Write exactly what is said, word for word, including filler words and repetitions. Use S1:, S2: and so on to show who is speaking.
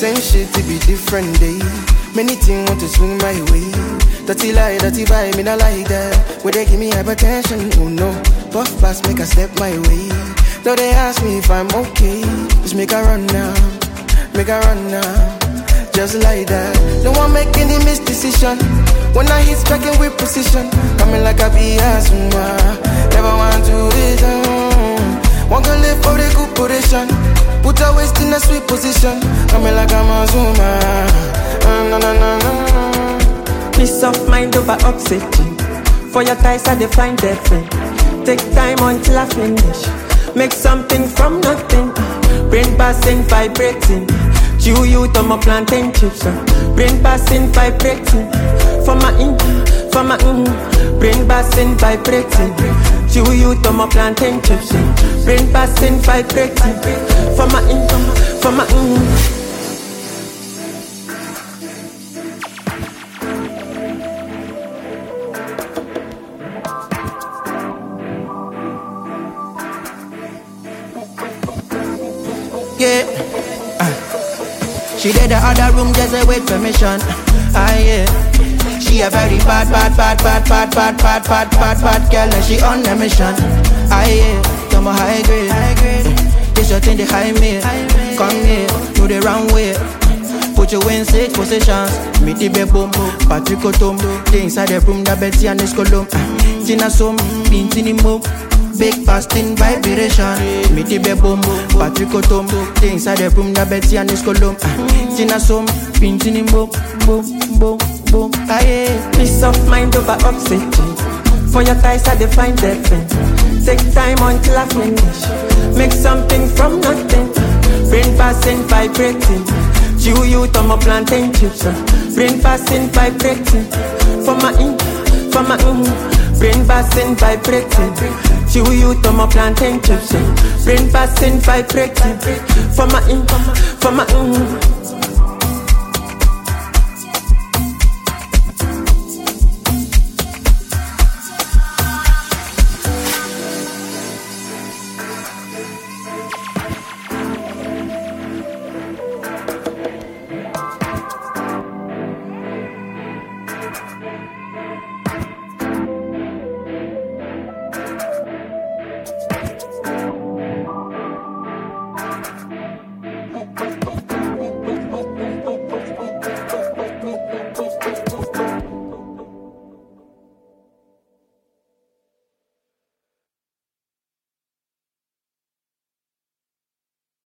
S1: Same shit to be different day. Many things want to swing my way. Dirty lie, dirty vibe, me not like that. Where they give me hypertension, oh no. Puff pass, make a step my way. Now they ask me if I'm okay. Just make a run now, make a run now. Just like that. No one make any misdecision. When I hit striking with precision, coming like a B S. Never want to listen. One can live for the good position. Put a waist in a sweet position. Coming like a Mazuma. Uh, no, no, no, no.
S2: Peace of mind over oxygen. For your ties I define different. Take time until I finish. Make something from nothing. Brain passing, vibrating. Chew you to my plantain chips. Brain passing, vibrating. For my in, for my in. Brain passing, vibrating. Chew you to my plantain chips. Brain passing, vibrating. For my in, for my in.
S1: Yeah, uh. She did the other room just a wait permission. Ah yeah, she a very bad, bad, bad, bad, bad, bad, bad, bad, bad, bad girl and she on a mission. Ah yeah, come on high grade. This your thing they high me. Come here, do the wrong way. Put you in six positions. Meet the bed boom, Patrick Otom. They inside the room that Betty and this column. Tina som, pintini move. Big fasting vibration. Meet the bed boom, Patrick Otom. They inside the room that Betty and this column. Tina som, pintini boom, boom, boom, boom. Aye.
S2: Peace of mind over oxygen. For your ties I define different. Take time until I finish. Make something from nothing. Brain passing, vibrating. Chew you to my plantain chips. Brain passing, vibrating. For my in, for my in. Brain passing, vibrating. Chew you to my plantain chips. Brain passing, vibrating. For my in, for my in.
S1: Okay.